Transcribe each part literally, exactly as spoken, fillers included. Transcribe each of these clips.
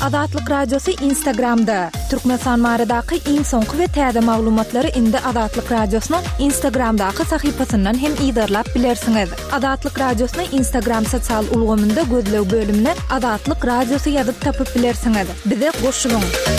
Azatlyk Radiosu Instagramda. Türkmenistan maradaky iň soňky we täze maglumatlary indi Azatlyk Radiosynyň Instagramdaky sahypasyndan hem ýa-da bilersiňiz. Azatlyk Radiosynyň Instagram sosial ulgamynda gözlew bölümine Azatlyk Radiosu ýazyp tapyp bilersiňiz. Bize goşulyň.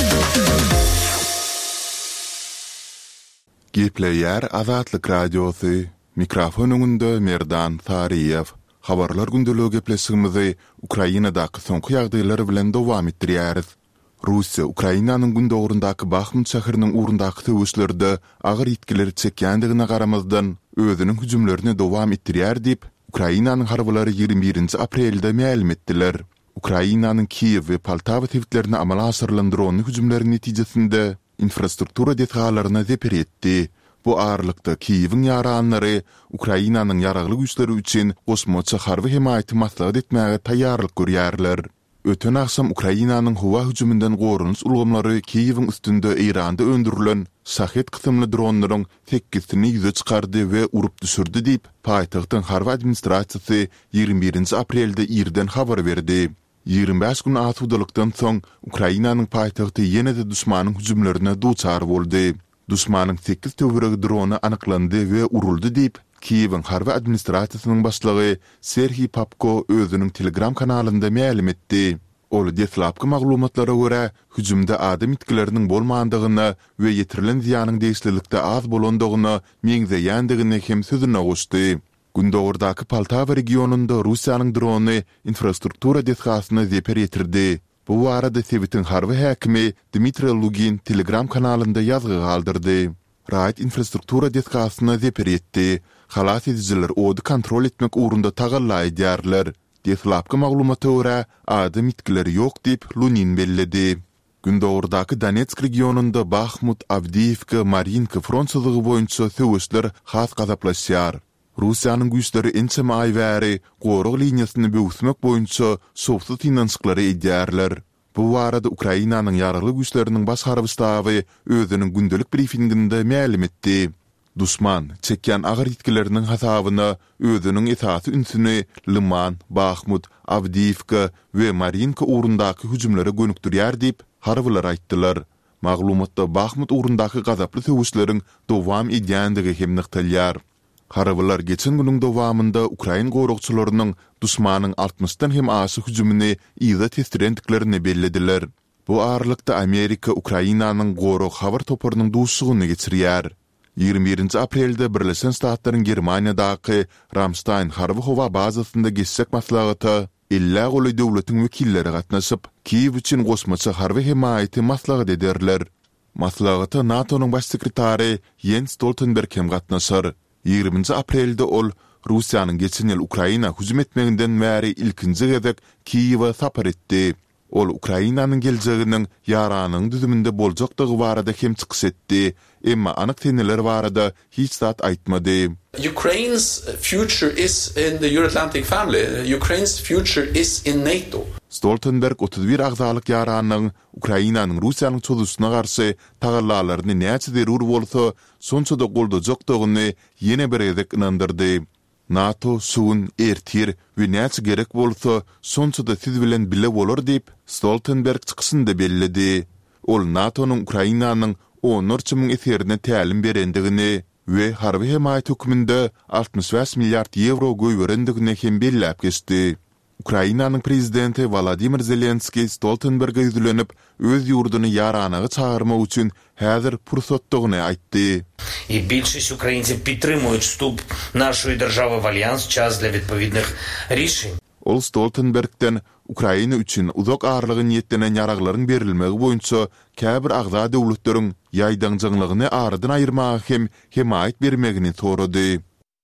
Gepleýär Azatlyk Radiosu. Mikrofon öňünde Merdan Tariýew. Habarlar gündöligi gepleşigimizi Ukrainadaky soňky ýagdaýlary bilen dowam etdirýäris. Russiýa Ukrainanyň gündöwründaky Bakhmut şäheriniň urundaky töwüşlerde agyr ýetkileri çekýändigine garamazdan özüniň hüjümlerini dowam etdirýär diýip Ukrainanyň harbylary ýygrimi birinji aprelde ma'lum etdiler. Ukrainanyň Kiýew we Poltawa täwitlerini amala aşyrlandyran hüjümleriň netijesinde infrastruktura detalaryna zeper etdi. Bu ağırlıkta Kiýewiň ýaranlary Ukrainanyň ýaragly güýçleri üçin gosmoça harby himayaty maslahat etmäge taýýarlyk görýärler. Öten aksam Ukrainanyň howa hüjümünden gorunuş ulgamlary Kiýewiň üstünde Iranda öndürilen Shahed kysymly dronlaryň sekkizini ýüze çykardy we urup düşürdi diýip paýtagtyň harby administrasiýasy ýygrimi birinji aprelde irden habar berdi. ýygrimi beş gün atudalykdan soň Ukrainanyň paýtagty ýene-de düşmanyň hüjümlerine duçar boldy. Düşmanyň sekiz töweregi drony anyklandy we uruldy diýip Kiýewiň harby administrasiýasynyň başlygy Serhiy Papko özüniň Telegram kanalynda ma'lum etdi. Ol detlapky maglumatlara görä hüjümde adam itkileriniň bolmandygyny we ýetirilen ziýanyň deýişlilikde az bolandygyny meňzeýändigini hem sözüne goşdy. Gündöwrdaky Poltawa regionunda Russiýanyň drony infrastruktura dethasyny zeper ýetirdi. Bu arada Sevitin harby häkimi Dmitri Lugin Telegram kanalynda ýazgy galdyrdy. Raýat infrastruktura dethasyny zeper etdi. Halat edijiler ody kontrol etmek uğrunda tagalla edýärler. Detlapky maglumata görä adam itkileri ýok diýip Lunin belledi. Gündöwrdaky Donetsk regionunda Bakhmut, Avdiivka, Marinka front syzygy boýunça töwüşler has gazaplaşýar. Russiýanyň güýçleri ençeme ay bäri gorug liniýasyny böwsmek boýunça sowsuz finansyklary edýärler. Bu arada Ukrainanyň ýaragly güýçleriniň baş harby ştaby özüniň gündelik briefinginde ma'lum etdi. Düşman çekýän agyr ýetkileriniň hasabyna özüniň esasy ünsüni Liman, Bakhmut, Avdiivka we Marinka urundaky hüjümlere gönükdirýär diýip harbylar aýtdylar. Maglumatda Bakhmut urundaky gazaply töwüşleriň dowam edýändigi hem nykdalýar. Harabylar geçen günüň dowamında Ukraina gorugçylarynyň düşmanyň altmışdan hem aşy hüjümini ýa-da tesirendiklerini bellediler. Bu aralykda Amerika Ukrainanyň gorug habar toparynyň duşsugyny geçirýär. ýygrimi birinji aprelde Birleşen Ştatlaryň Germaniýadaky Ramstein harby howa bazasynda geçsek maslahaty illa goly döwletiň wekilleri gatnaşyp Kiýew üçin gosmaça harby himayaty maslahat ederler. Maslahaty NATO'nyň baş sekretary Jens Stoltenberg hem gatnaşar. ýygrimi aprelde ol Russiýanyň geçen ýyl Ukraina hüjüm etmeginden bäri ilkinji gezek Kiýewa sapar etdi. Ol Ukrainanyň geljeginiň ýaranyň düzüminde boljakdygy barada hem çykyş etdi, emma anyk teneler barada hiç zat aýtmady. Ukraine's future is in the Euro-Atlantic family. Ukraine's future is in NATO. Stoltenberg otuz bir agzalyk ýaranyň Ukrainanyň Russiýanyň çöldüsine garşy tagallalaryny näçe derur bolsa, sonça da goldajakdygyny ýene bir gezek inandyrdy. NATO suwun ertir we näçe gerek bolsa, sonça da siz bilen bile bolar diýip Stoltenberg çykysynda belledi. Ol NATO'nyň Ukrainanyň on üç miň eserine tälim berendigini we harby himayaty höküminde altmış beş milliard euro goýberendigini hem belläp geçdi. Ukrainanyň prezidenti Volodymyr Zelenski Stoltenberg'e ýüzlenip öz ýurduny ýaranagy çağırmak üçin häzir pursatdygyny aýtdy. І більшість українців підтримують вступ нашої держави в альянс, час для відповідних рішень. Ol Stoltenberg'den Ukraina üçin uzak arlygy niýetlenen ýaraglaryň berilmegi boýunça käbir agza döwletleriň ýaýdaňjylygyny aradan aýyrmagy hem himayat bermegini sorady.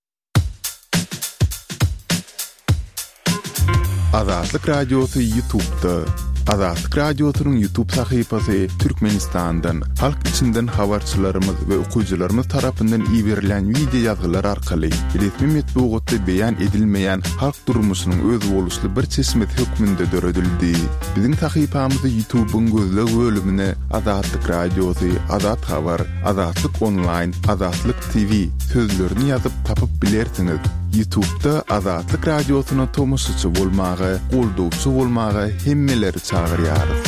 Azatlyk Radiosu YouTube'da. Azatlyk Radiosunyň YouTube sahypasy Türkmenistandan, halk içinden habarçylarymyz we okuwçylarymyz tarapyndan iýerilen video ýazgylar arkaly resmi metbuat internetde beýan edilmeýän halk durmuşynyň öz boluşly bir çeşmet hökmünde döredildi. Biziň tahypamyzy YouTube'un gözleg bölümine Azatlyk Radiosy, Azat Habar, Azatlyk Online, Azatlyk T V sözlerini ýazyp tapyp bilersiňiz. YouTube'da Azatlyk Radiosyna tomoşçy bolmagy, goldawçy bolmagy hemmeleri çagyrýarys.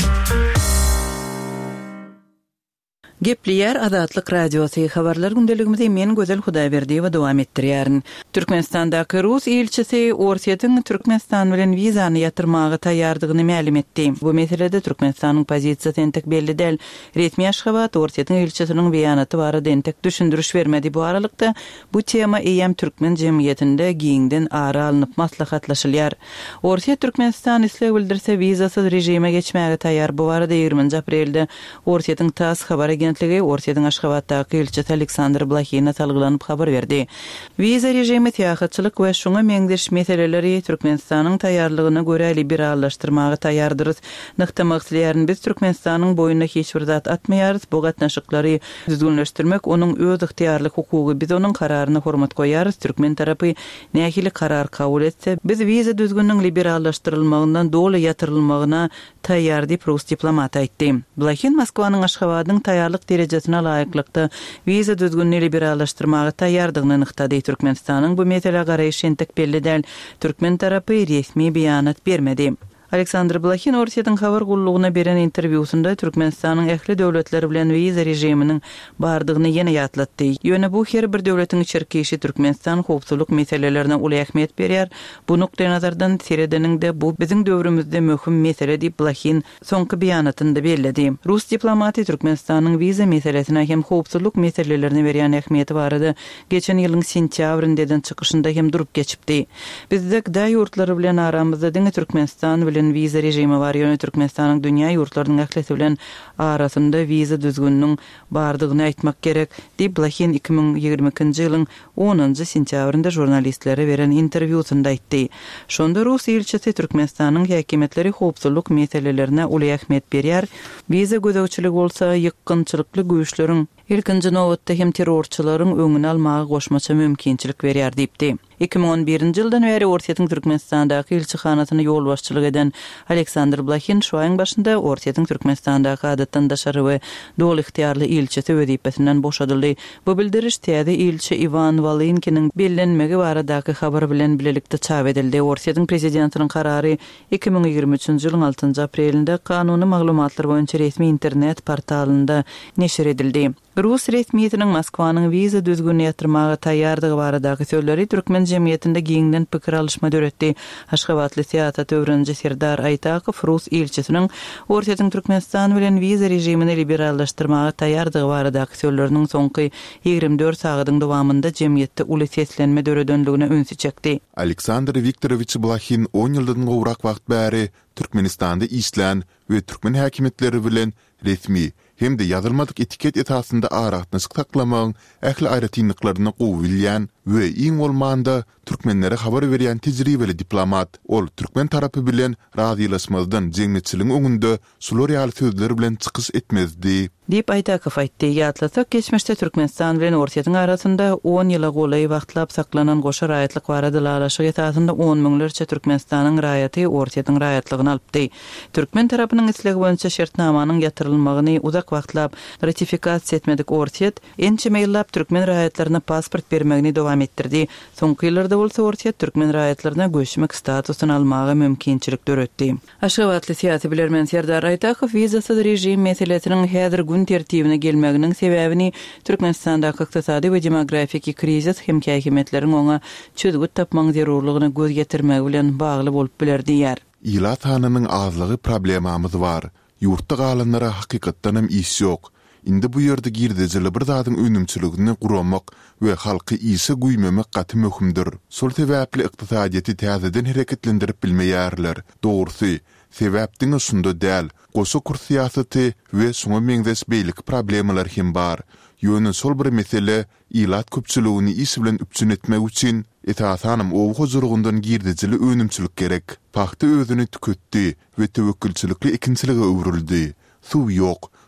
Gepliyer Azatlyk Radiosy habarlar gündeligimizi men Gözel Hudaýberdiýewa dowam etdirýärin. Türkmenistandaky Rus elçisi Orsiýetiň Türkmenistan bilen wizany ýatyrmagy taýýardygyny ma'lum etdi. Bu meselede Türkmenistanyň pozisiýasy entek belli däl. Resmi Aşgabat Orsiýetiň elçisiniň beýanaty barada entek düşündürüş bermedi. Bu aralykda bu tema eýem türkmen jemgyýetinde giňden ara alınıp maslahatlaşylýar. Orsiýet Türkmenistan isleg bildirse wizasyz rejime geçmäge taýýar. Bu barada ýygrymynjy aprelde Orsiýetiň TASS habar agentligi Orsiýetiň Aşgabatdaky elçisi Aleksandr Blahina salgylanyp habar berdi. Wiza rejimi täýatçylyk we şoňa meňdeş meseleleri Türkmenistanyň taýýarlygyna görä liberallaşdyrmagy taýýardyr. Nykta maksatlaryny biz Türkmenistanyň boýuna hiç bir zat atmaýarys. Bu gatnaşyklary düzgünleşdirmek onuň öz ihtiýarlyk hukugy. Biz onuň kararyna hormat goýarys. Türkmen tarapy nähili karar kabul etse, biz wiza düzgünliğinin liberallaşdyrylmagyndan doly ýatyrylmagyna taýýar diýip Rus diplomat aýtdy. Blahin Moskwanyň Aşgabatyň taýýarlyk derejesine laýyklykda wiza düzgünliğini liberallaşdyrmagy taýýardygyny nyktady. Türkmenistanyň bu mesele garaýşy entek belli däl. Türkmen tarapy resmi beýanat bermedi. Aleksandr Blahina Orsiýetiň habar gullugyna beren interwýusunda Türkmenistanyň ähli döwletleri bilen wiza rejiminiň bardygyny ýene ýatlatdy. Ýöne bu her bir döwletiň içerkeşi Türkmenistan howpsuzlyk meselelerine uly ähmiýet berýär. Bu nukda nazardan seredeninde bu biziň döwrümizde möhüm mesele diýip Blahin soňky beýanatynda bellädi. Rus diplomaty Türkmenistanyň wiza meselesine hem howpsuzlyk meselelerine berýän ähmiýeti barada geçen ýylyň sentýabryndan çykyşynda hem durup geçipdi. Bizde gıda ýurtlary bilen aramyzda diňe Türkmenistan bilen wiza rejimi var. Ýöne Türkmenistanyň dünýä ýurtlarynyň ählisi bilen arasynda wiza düzgünliğiniň bardygyny aýtmak gerek diýip Blahin iki bin ýigirme ikinji ýylyň onunjy sentýabrynda jurnalistlere beren interwýusunda aýtdy. Şonda Rus elçisi Türkmenistanyň häkimetleri howpsuzlyk meselelerine uly ähmiýet berýär. Wiza gözegçilik bolsa ýykgynçylykly güýçleriň ilkinji nowatda hem terrorçylaryň öňüne almagy goşmaça mümkinçilik berýär diýipdi. iki bin on birinji ýyldan beri Orsiýetiň Türkmenistandaky elçixanasyny ýol başçylyk eden Aleksandr Blahin şu aýyň başynda Orsiýetiň Türkmenistandaky adatdandaşary we doly ihtiýarly elçisi wezipesinden boşadyldy. Bu bildiriş täze elçi Ivan Valynkiniň bellenmegi baradaky habar bilen bilelikde çap edildi. Orsiýetiň prezidentiniň karary iki bin ýigirme üçünji ýylyň altynjy aprelinde kanuny maglumatlar boýunça resmi internet portalynda neşir edildi. Rus resmiýetiniň Moskwanyň wiza düzgünliğini ýatyrmagy taýýardygy baradaky sözleri türkmen jemgyýetinde giňden pikir alışma döretdi. Aşgabatly siýasat öwrenji Serdar Aýtakow Rus elçisiniň Orsiýetiň Türkmenistan bilen wiza rejimini liberallaşdyrmagy taýýardygy baradaky sözleriniň soňky ýigirme dört sagatyň dowamında jemgyýetde uly seslenme döredönligine ünsü çekdi. Aleksandr Viktorovich Blahin on ýyldan gowrak wagt bäri Türkmenistanda islen we türkmen häkimetleri bilen resmi hem de ýazylmadyk etiket etasynda aratnaşyk taklamagyň ähli aýratynlyklaryny gowulýan we iň bolmanda türkmenlere habar berýän tejribeli diplomat. Ol türkmen tarapy bilen razylaşmazdan jeňnetçiligiň öňünde sular ýaly sözleri bilen çykyş etmezdi diýip Aýtakow aýtdy. Ýatlasak geçmişde Türkmenistan bilen Orsiýetiň arasynda on ýyla golaý wagtlap saklanan goşa raýatlyk barada dalaşyk etasynda on miňlerçe Türkmenistanyň raýaty Orsiýetiň raýatlygyny alypdy. Türkmen tarapynyň islegi boýunça şertnamanyň ýatyrylmagyny uzak wagtlap ratifikasiýa etmedik Orsiýet ençe meýillap türkmen raýatlaryna pasport bermegini dowam etdirdi. Soňky ýyllarda bolsa Orsiýet türkmen raýatlaryna göçmek statusyny almagy mümkinçilik döretdi. Aşgabatly siýasy bilermen Serdar Aýtakow wizasyz rejim meselesiniň häzir gün tertibine gelmeginiň sebäbini Türkmenistandaky ykdysady we demografik krizis hem häkimetleriň oňa çözgüt tapmagy zerurlygyna göz getirmegi bilen bagly bolup bilerdiýär. Ýyla tanynyň azlygy problemamyz bar. Ýurtda galanlara hakykatdan hem iş ýok. Indi bu ýerde girdejeli bir zadyň önümçiligini guramak we halky ýysa güýmemek gaty möhümdir. Sol sebäpli ykdysadyety täzeden hereketlendirip bilmeýärler. Dogrusy, sebäpdiň şunda däl. Goşa kur siýasaty we şoňa meňdeş beýlik problemler hem bar. Ýöne sol bir mesele ýylat köpçüligini iş bilen üpçün etmek üçin etasanam ow huzurundan girdejeli önümçilik gerek. Paxta özüni tüketdi we tewekkülçilikli ikinçilige öwrüldi. Suw ýok.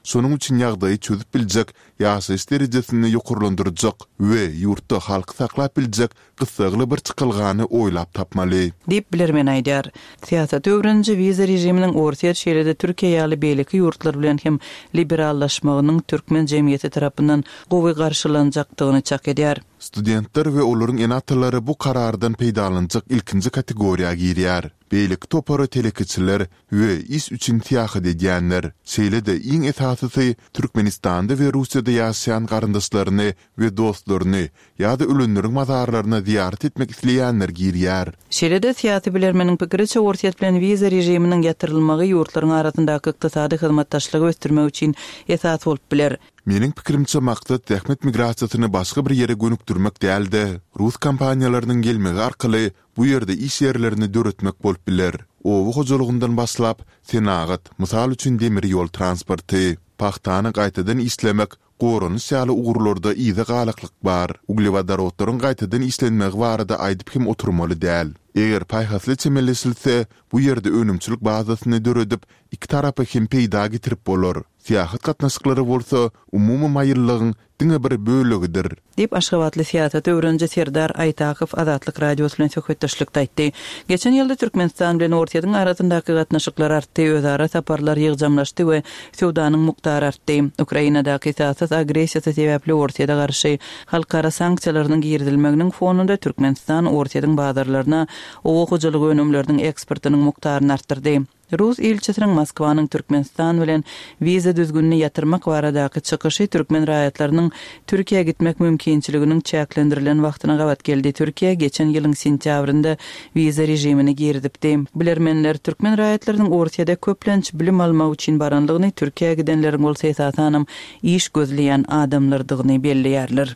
sonun üçin ýagdaýy çözüp biljek, ýaşaýyş derejesini ýokurlandyrjak we ýurtda halky saklap biljek gysagly bir çykylgany oýlap tapmaly. Dip bilermen aýdar. Siýasat öwrenji wiza rejiminiň orta şeýlede Türkiýe ýaly beýleki ýurtlar bilen hem liberallaşmagynyň türkmen jemgyýeti tarapyndan gowy garşylanjakdygyny çak edýär. Studentler we olaryň enatlary bu karardan peýdalanjak ilkinji kategoriýa girýär. Beýlik topary telekiçiler we is üçin tiýahy edýänler. Şeýlede iň esasysy Türkmenistanda we Russiýada ýaşaýan garyndaşlaryny we dostlaryny ýa-da ölenleriň mazarlaryna ziyaret etmek isleýänler girýär. Şeýlede siýasy bilermeniň pikiriçe ortaýat bilen wiza rejiminiň ýatyrylmagy ýurtlaryň arasyndaky ykdysady hyzmatdaşlygy ösdürmek üçin esas bolup biler. Mening pikirimçe maksat dähmet migrasiýasyny başga bir ýere gönükdirmek däldi. Rus kompaniýalarynyň gelmegi arkaly bu ýerde iş ýerlerini döretmek bolup biler. Owu hojalygyndan başlap senagat, mysal üçin demir ýol transporty, paxtany gaýtadan islemek, gorony ýaly ugurlarda ýygy galaklyk bar. Uglewodorodlaryň gaýtadan islenmegi barada aýdyp kim oturmaly däl. Eger paýhasly çemeleşilse, bu ýerde önümçilik bazasyny döredip, iki tarapy hem peýda getirip bolar. Siýasat gatnaşyklary bolsa, umumy maýyllygyň diňe bir bölegidir. Dip Aşgabatly siýasat öwrenji Serdar Aýtakow Azatlyk radiosu bilen söhbetdeşlikde aýtdy. Geçen ýylda Türkmenistan bilen ortaýadyň arasyndaky gatnaşyklar artdy, özara saparlar ýygjamlaşdy we sowdanyň mukdary artdy. Ukrainadaky siýasat agresiýasy sebäpli ortaýada garşy halkara sanksiýalarynyň girdilmeginiň fonunda Türkmenistan ortaýadyň bazarlaryna owo hojalygy önümleriniň eksportynyň mukdaryny artdyrdy. Rus ilçesiniň Moskwanyň Türkmenistan bilen wiza düzgünni ýatyrmak baradaky çykyşy türkmen raýatlarynyň Türkiýe gitmek mümkinçiliginiň çäklendirilen wagtyna gabat geldi. Türkiýe geçen ýylyň sentýabrynda wiza rejimini girdipdi. Bilermenler türkmen raýatlarynyň ortaýada köplenç bilim almak üçin baranlygyny, Türkiýe gidenleriň bolsa esasanam iş gözleýän adamlardygyny belliýärler.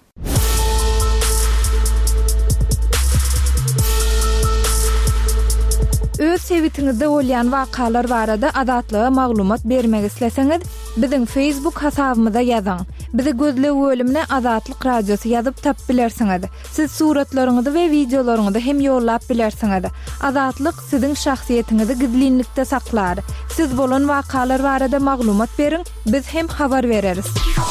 Öz sevitiňizde bolýan wakalar barada adatlyga maglumat bermek isleseňiz, biziň Facebook hasabymyza ýazyň. Bizi gözle bölümine Azatlyk radiosu ýazyp tap bilersiňiz. Siz suratlaryňyzy we videolaryňyzy hem ýollap bilersiňiz. Azatlyk siziň şahsiýetiňizi gizlinlikde saklar. Siz bolan wakalar barada maglumat beriň, biz hem habar bereriz.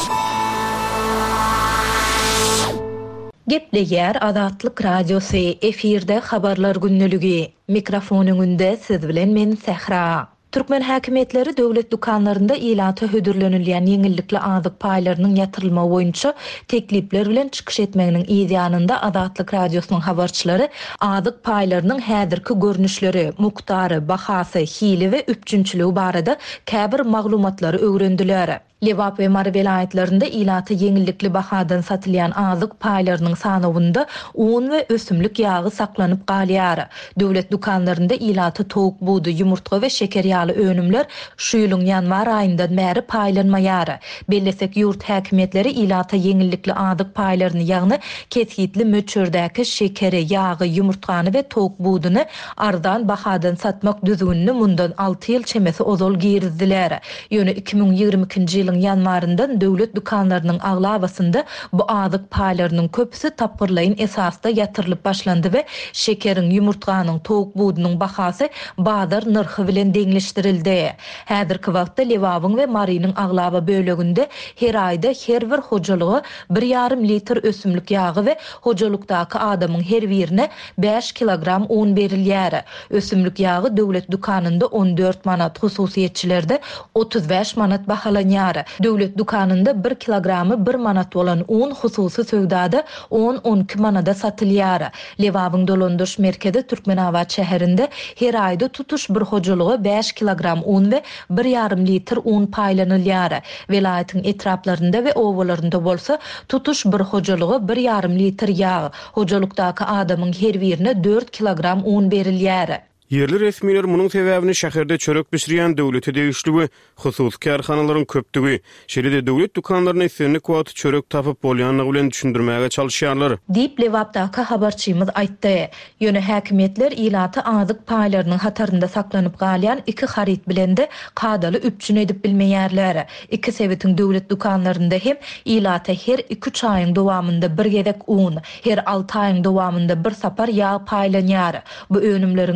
Gepleýär Azatlyk radiosu efirde habarlar günneligi. Mikrofonuňynda siz bilen men Sehra. Türkmen häkimetleri döwlet dukanlarynda ilata hödürlenilýän ýeňillikli azyk paýlarynyň ýatyrylma boýunça teklipler bilen çykyş etmeginiň ýa-da Azatlyk radiosynyň habarçylary azyk paýlarynyň häzirki görnüşleri, muktary, bahasy, hili we üpçünçiligi barada käbir maglumatlary öwrendiler. Lewap we Mary vilayetlerinde ilata ýeňillikli bahadan satylýan azyk paýlarynyň sanawynda un we ösümlik ýagy saklanyp galýar. Döwlet dukanlarynda ilata towuk buğdy, ýumurtga we şeker ýaly önümler şu ýylyň ýanwar aýynda märi paýlanmaýar. Bellesek ýurt häkimetleri ilata ýeňillikli azyk paýlaryny ýagny kesgitli möçürdäki şekeri, ýagy, ýumurtgany we towuk buğdyny ardan bahadan satmak düzgünni mundan alty ýyl çemesi ozol girizdiler. Ýöne iki miň ýigirme ikinji ýanwaryndan döwlet dukanlarynyň aglabasynda bu azyk paýlarynyň köpüsi tapgyrlaýyn esasda ýatyrylyp başlandy we şekeriň, ýumurtganyň, towuk buğdynyň bahasy bazar narhy bilen deňleşdirildi. Häzirki wagtda Lewabyň we Marynyň aglaba böleginde her aýda her bir hojalygy bir ýarym litr ösümlik ýagy we hojalykdaky adamyň her birine beş kilogram un berilýär. Ösümlik ýagy döwlet dukanynda on dört manat, hususiýetçilerde otuz beş manat bahalanýar. Döwlet dukanynda bir kilogramy bir manat bolan un hususy söwdada on on iki manada satylýar. Lewabyň dolandyryş merkezi Türkmenawat şäherinde her aýda tutuş bir hojalygy beş kilogram un we bir ýarym litr un paýlanylýar. Vilayatyň etraplarynda we owalarynda bolsa tutuş bir hojalygy bir ýarym litr ýag, hojalykdaky adamyň her birine dört kilogram un berilýär. Yerli resmiler munyň sebäbini şäherde çörek pişirýän döwlete degişligi, hususy karhanalaryň köpdigi, şeýle-de döwlet dukanlaryna islenlik wagt çörek tapyp bolýanlygy bilen düşündirmäge çalışýarlar. Diýip Lewapdaky habarçymyz aýtdy. Ýöne häkimetler ilata azyk paýlarynyň hatarynda saklanyp galýan iki harit bilen de kadaly üpçün edip bilmeýärler. İki sebetiň döwlet dukanlarynda hem ilata her iki üç aýyň dowamında bir gedek un, her alty aýyň dowamında bir sapar ýağ paýlanýar. Bu önümleriň indi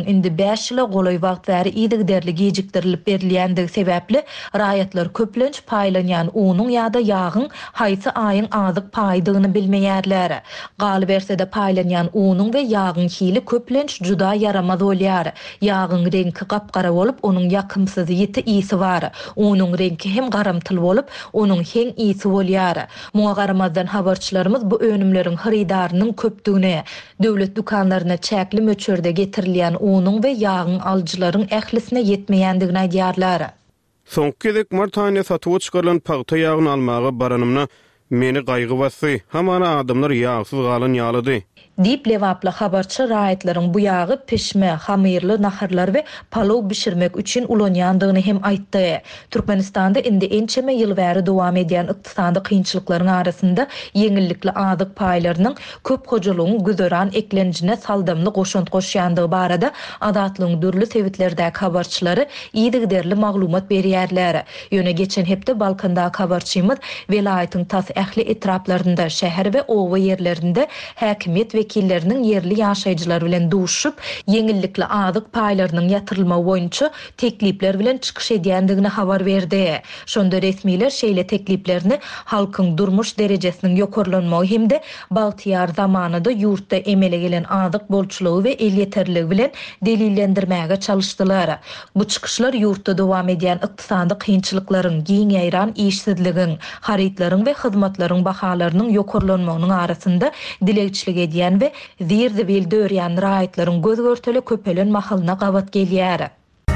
beş ýyla goly wagtlary iýdigderli gejikdirilip berilýändigi sebäpli raýatlar köplenç paýlanýan unuň ýa-da ýagyň haýsy aýyň azyk paýdygyny bilmeýärler. Galy berse de paýlanýan unuň we ýagyň hili köplenç juda yaramaz bolýar. Ýagyň rengi gapgara bolup, onuň ýakymsyz ýiti ýysi bar. Unuň rengi hem garamtyl bolup, onuň heň ýysi bolýar. Muňa garamazdan habarçylarymyz bu önümleriň hyrydarynyň köpdigine, döwlet dukanlaryna çäkli möçürde getirilýän unuň we ýagyň aljylaryň ählisine ýetmeýändigini aýdýarlar. Soňky gezek mart aýyna satyp çykarylan paýta ýagyny almagy baranymna meni gaýgy basy. Hamana adamlar ýagsyz galan ýalydy. Dip lewaply habarçy raýatlaryň bu ýagy pişme, hamyrly naharlar we palow bişirmek üçin ulanýandygyny hem aýtdy. Türkmenistanda indi ençeme ýyl bäri dowam edýän ykdysady kynçylyklaryň arasynda ýeňillikli azyk paýlarynyň köp hojalygyň güzöran eklenjine saldamly goşunt goşýandygy barada adatlyň dürli sewitlerdäki habarçylary iýdigderli maglumat berýärler. Ýöne geçen hepde Balkandaky habarçymyz welaýatyň tas ähli etraplarynda, şäher we owa ýerlerinde häkimiýet vekillerinin yerli ýaşaýjylar bilen duşup, ýeňillikli azyk paýlarynyň ýatyrylma boýunça teklipler bilen çykyş edýändigini habar berdi. Şonda resmiler şeýle tekliplerini halkyň durmuş derejesiniň ýokarlanmagy hemde baltyar zamanında ýurtda emele gelen azyk bolçulugy we el ýeterligi bilen delillendirmäge çalışdylar. Bu çykyşlar ýurtda dowam edýän ykdysady kynçylyklaryň, giň ýaýran işsizligiň, harytlaryň we hyzmatlaryň bahalarynyň ýokarlanmagynyň arasynda dilegçilik edýän we zirde bil dörýän raýatlaryň göz görteli köpelen mahalyna gabat gelýär.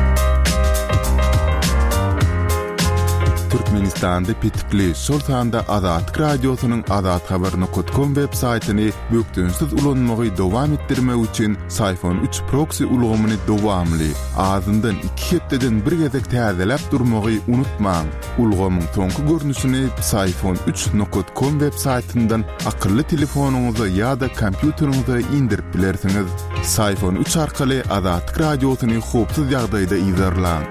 Türkmenistanda pitikli şol sanda Azatlyk radiosynyň Azat habaryny kutkom web saýtyny bökdünsiz ulanmagy dowam etdirmek üçin Sayfon üç proxy ulgamyny dowamly azyndan iki hepdeden bir gezek täzeläp durmagy unutmaň. Ulgamyň soňky görnüşini sayfon üç nokta com web saýtyndan akylly telefonuňyza ýa-da kompýuteriňize indirip bilersiňiz. Sayfon üç arkaly Azatlyk radiosyny hopsuz ýagdaýda izlerläň.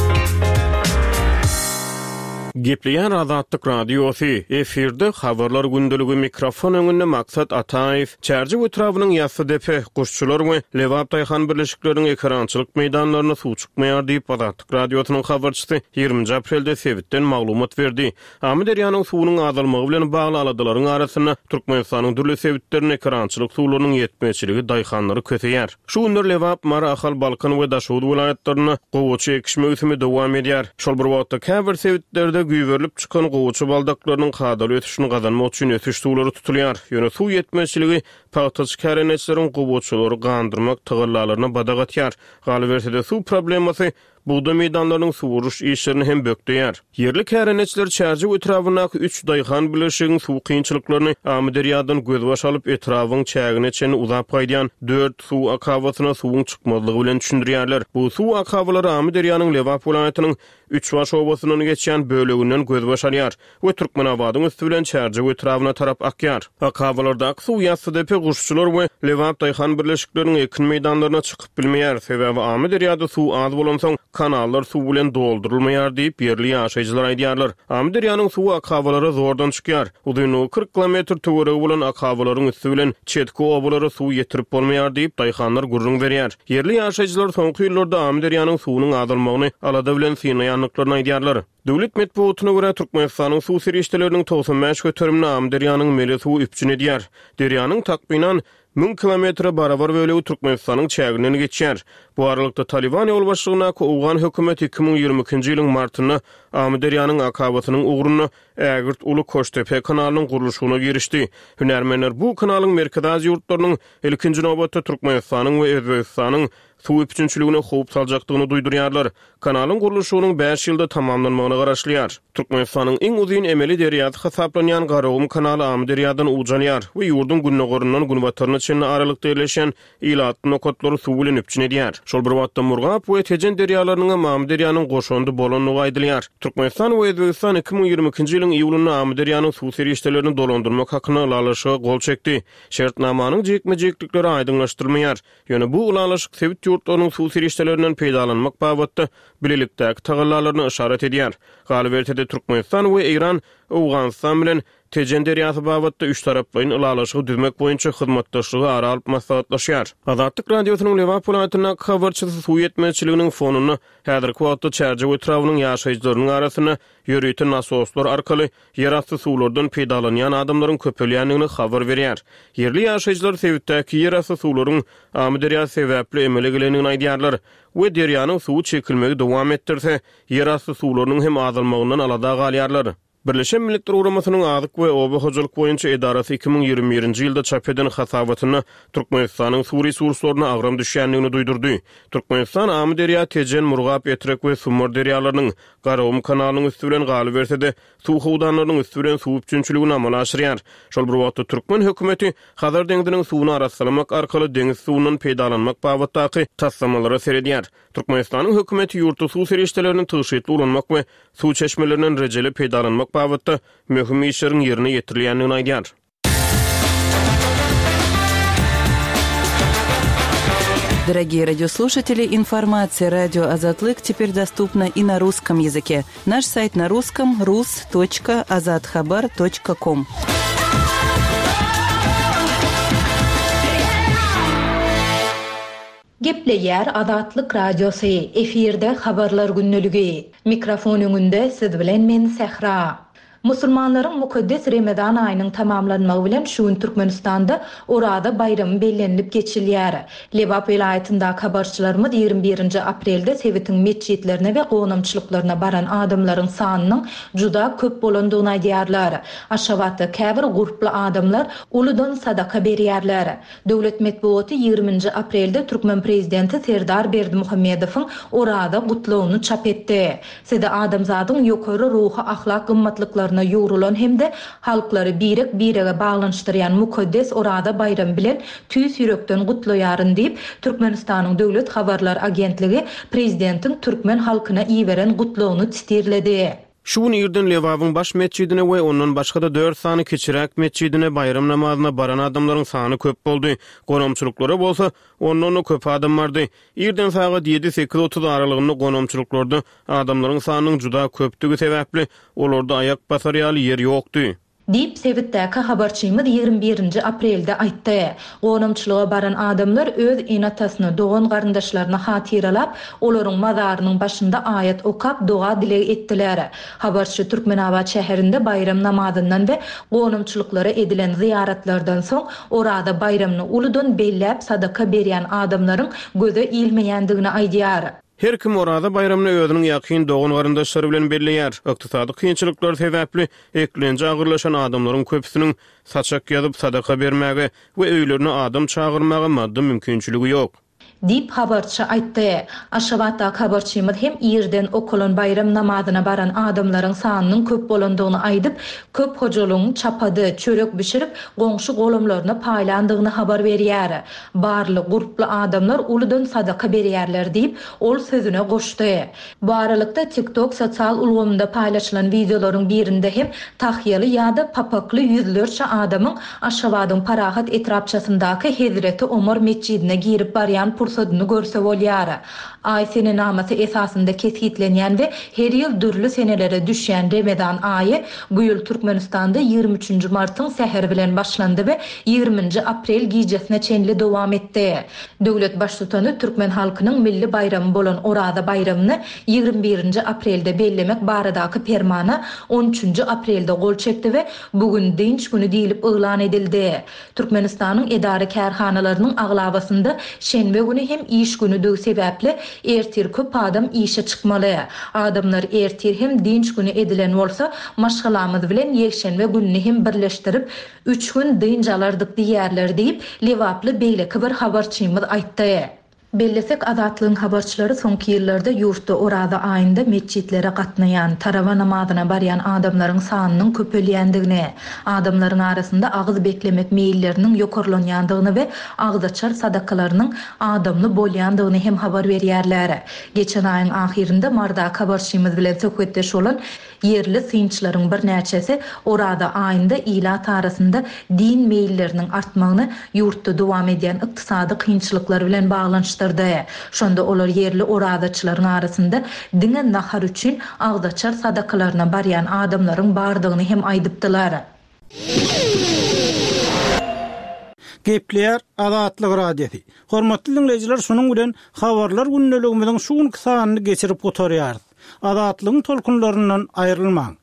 Gepleyen Azatlyk radiosu efirde habarlar gündeligi mikrofon öňünde Maksat Ataýew, çärji ötrawynyň ýasy depe guşçular we Lewap Taýhan birleşikleriniň ekrançylyk meýdanlaryna suw çykmaýar diýip Azatlyk radiosynyň habarçysy ýygrynjy aprelde Sewitden maglumat berdi. Amy derýanyň suwunyň azalmagy bilen bagly aladaryň arasyna Türkmenistanyň dürli sewitlerine ekrançylyk suwlarynyň ýetmeçiligi daýhanlary köteýär. Şu günler Lewap, Mara, Ahal, Balkan we Daşowut vilayatlaryna gowuçy ekişme ösümi dowam edýär. Şol bir wagtda käbir sewitlerde güýberilip çykan gowuçy baldaklarynyň hadaly ötüşini gazanmak üçin ötüş suwlary tutulýar. Ýöne suw ýetmeçiligi paýtaç kärenetçileriň gowuçylary gandyrmak tygyrlaryna badagatýar. Galy bersede suw problemasy buğda meýdanlarynyň suwuruş işlerini hem bökdeýär. Yerli kärenetçiler çärji ötrawynaky üç daýhan bileşigiň suw kynçylyklaryny amy derýadan gözbaş alyp etrawyň çägine çen uzap gaýdýan dört suw akawatyna suwuň çykmazlygy bilen düşündirýärler. Bu suw akawalary amy derýanyň Lewap welaýatynyň üç baş obasynyň geçýän böleginden gözbaş alýar we Türkmenabadyň üstü bilen çärji ötrawyna tarap akýar. Akawalardaky suw ýasy depe guşçular we Lewap daýhan birleşikleriniň ekin meýdanlaryna çykyp bilmeýär. Sebäbi amy derýada suw az bolan soň kanallar suw bilen doldurulmaýar diýip yerli ýaşaýjylar aýdýarlar. Amy derýanyň suw akawalary zordan çykýar. Uzyny kırk kilometr töweregi bolan akawalaryň üstü bilen çetki obalary suw ýetirip bolmaýar diýip daýhanlar gurrun berýär. Yerli ýaşaýjylar soňky ýyllarda amy derýanyň suwunyň azalmagyny alada bilen synaýanlyklaryny aýdýarlar. Döwlet medeniýetyne görä Türkmenistanyň suw serişdeleriniň togsany beş götürümini amy derýanyň meli suw üpçün edýär. Derýanyň takbynan Mün kilometre barabar bölegi Türkmenistanyň çägini geçýär. Bu aralykda Taliban ýol başlygyna Owgan hökümeti iki bin ýygrimi ikinji ýylyň martyna amy derýanyň akawatynyň ugruna Ägirt Ulu Koçtepe kanalynyň guruluşyna girişdi. Hünärmenler bu kanalyň merkezi ýurtlarynyň ilkinji nowbatda Türkmenistanyň we Özbegistanyň suw üçinçiligine howp saljakdygyny duýdurýarlar. Kanalyň guruluşynyň beş ýylda tamamlanmagyny garaşlýar. Türkmenistanyň iň uzun emeli derýasy hesaplanýan Garawum kanaly amy derýadan ujanýar we ýurdun günnegorundan günbatyryna çen aralykda ýerleşen Ilat nokotlary suw bilen üpçün edýär. Şol bir wagtda Murgap we Tejen derýalarynyň amy derýanyň goşondy bolanyny aýdylýar. Türkmenistan we Özbegistan iki bin ýygrimi ikinji ýylyň iýulynda amy derýanyň suw serişdelerini dolandyrmak hakyna ulalaşyga gol çekdi. Şertnamanyň jekme-jeklikleri aýdynlaşdyrylmaýar. Ýöne bu ulalaşyk sewit ýurtlarynyň suw serişdelerinden peýdalanmak babatda bilelikdäki tagyrlarlaryny işaret edýär. Galy bertede Türkmenistan we Iran Awganistan bilen Tejen deriýasy babatda üç taraplyň ulalaşygy düzmek boýunça hyzmatdaşlygy ara alyp maslahatlaşýar. Azatlyk radiosynyň Liwap polatyna habarçysy suw ýetmezçiliginiň fonuny häzirki wagtda çärje etrawynyň ýaşaýjylarynyň arasyna ýörüýten nasoslar arkaly ýerasty suwlardan peýdalanýan adamlaryň köpelýändigini habar berýär. Yerli ýaşaýjylar sebäpdäki ýerasty suwlaryň amy derýa sebäpli emele gelenigini aýdýarlar. We derýanyň suwy çekilmegi dowam etdirse, ýerasty suwlarynyň hem azalmagyndan alada galýarlar. Birleşen Milletler Uramasının Azyk we Oba Hojalyk boýunça edarasy iki ming ýygrimi birinji ýylda çap eden hasabatyny Türkmenistanyň suw resurslaryna agram düşýändigini duýdurdy. Türkmenistan amy derýa Tejen, Murgap, Etrek we Sumur derýalarynyň Garawum kanalynyň üstü bilen galy bersede suw howdanlarynyň üstü bilen suw üçünçiligini amal aşyrýar. Şol bir wagtda Türkmen hökümeti Hazar deňdiniň suwuny araslamak arkaly deňiz suwundan peýdalanmak babatdaky tassamalary seredýär. Türkmenistanyň hökümeti ýurtda suw serişdelerini tyşytly ulanmak we suw çeşmelerinden rejeli peýdalanmak babatda möhüm işleriň ýerine ýetirilýändigini aýdýar. Дорогие радиослушатели, информация «Радио Азатлык» теперь доступна и на русском языке. Наш сайт на русском – рус точка азатхабар точка ком. Gepleýär Azatlyk Radiosy, efirde habarlar günneligi. Mikrofon öňünde siz bilen men Sehra. Musulmanlaryň mukaddes Ramadan aýynyň tamamlanmagy bilen şu Türkmenistanda orada bayram bellenip geçilýär. Liwap vilayatynda habarçylarymyz ýygrimi birinji aprelde Sewitiň meçhitlerine we gonamçylyklaryna baran adamlaryň sanynyň juda köp bolandygyny aýdýarlar. Aşgabatda käbir gurply adamlar uludan sadaka berýärler. Döwlet medeniýeti ýygrimiňji aprelde Türkmen prezidenti Serdar Berdimuhammedowyň orada gutlawyny çap etdi. Sede adamzadyň ýokary ruhy ahlak gymmatlyklary yorulan hem de halklary birek birege bağlanşdyrýan mukaddes orada bayram bilen tüýs ýürekden gutlaýaryn diýip Türkmenistanyň döwlet habarlar agentligi prezidentiň türkmen halkyna iýberen gutlawyny tistirledi. Şuun ýerden Lewabyň baş meçhidine we ondan başga-da dört sany keçirek meçhidine bayram namazyna baran adamlaryň sany köp boldy. Gonamçylyklara bolsa ondan köp adam bardy. Ýerden sagat ýedi sekiz otuz aralygynda gonamçylyklarda adamlaryň sanynyň juda köpdigi sebäpli olarda ayak basar ýaly ýer ýokdy. Dip Sewitdäki habarçymyz ýygrimi birinji aprelde aýtdy. Gonamçylyga baran adamlar öz enatasyny, dogan garyndaşlaryny hatyralap, olaryň mazarynyň başynda aýat okap doga dile etdiler. Habarçy Türkmenabad şäherinde bayram namazyndan we gonamçylyklara edilen ziyaratlardan soň orada bayramny uludan belläp sadaka berýän adamlaryň göze ilmeýändigini aýdýar. Her kim orada bayramını özünün ýakyn dogan garyndaşlary bilen belleýär. Ykdysady kynçylyklar sebäpli eklenji agyrlaşan adamlaryň köpüsiniň saçak ýazyp sadaka bermäge we öýlerine adam çagyrmagy maddi mümkinçiligi ýok. Dip habarçy aýtdy. Aşgabatda habarçymyz hem ýerden okulan bayram namazyna baran adamlaryň sanynyň köp bolandygyny aýdyp, köp hojalyň çapady, çörek bişirip, goňşy golamlaryna paýlandygyny habar berýär. Barly gurply adamlar uludan sadaka berýärler diýip, ol sözüne goşdy. Bu aralykda TikTok sosial ulgamynda paýlaşylan videolaryň birinde hem tahýaly ýa-da papakly ýüzlerçe adamyň Aşgabatyň Parahat etrapçasyndaky Hezreti Omar meçhidine girip barýan pursadyny görse bolýar. Aýsyny namasy esasynda kesitlenýän we her ýyl dürli senelere düşýän Ramadan aýy bu ýyl Türkmenistanda ýygrimi üçünji martyň säheri bilen başlandy we ýygrimiňji aprel gijesine çenli dowam etdi. Döwlet başlutany türkmen halkynyň milli bayramy bolan orada bayramyny ýygrimi birinji aprelde bellemek baradaky permana on üçünji aprelde gol çekdi we bugün dinç güni diýilip elan edildi. Türkmenistanyň edara kärhanalarynyň aglabasynda şenbe güni hem iş günüdür sebäpli ertir köp adam işe çykmaly. Adamlar ertir hem dinç güni edilen bolsa maşgalamyz bilen ýekşenbe gününi hem birleşdirip üç gün dynç alardyk diýerler diýip Liwaply beýleki bir habarçymyz aýtdy. Bellesek Azatlygyň habarçylary soňky ýyllarda ýurtda orada aýynda meçhitlere gatnaýan, tarawa namazyna barýan adamlaryň sanynyň köpelýändigini, adamlaryň arasynda agyz beklemek meýilleriniň ýokarlanýandygyny we agzaçar sadakalarynyň adamly bolýandygyny hem habar berýärler. Geçen aýyň ahirinde marda habarçymyz bilen söhbetdeş bolan yerli synçylaryň bir näçesi orada aýynda ilat arasynda din meýilleriniň artmagyny ýurtda dowam edýän ykdysady kynçylyklar bilen baglanşdy. alışdyrdy. Şonda olar yerli oradaçylaryň arasynda diňe nahar üçin agdaçar sadakalarına barýan adamlaryň bardygyny hem aýdypdylar. Gepler Azatlyk radiosi. Hormatly dinleyijiler, şunuň bilen habarlar günneligimiziň şuň kysanyny geçirip oturýarys. Azatlygyň tolkunlaryndan aýrylmaň.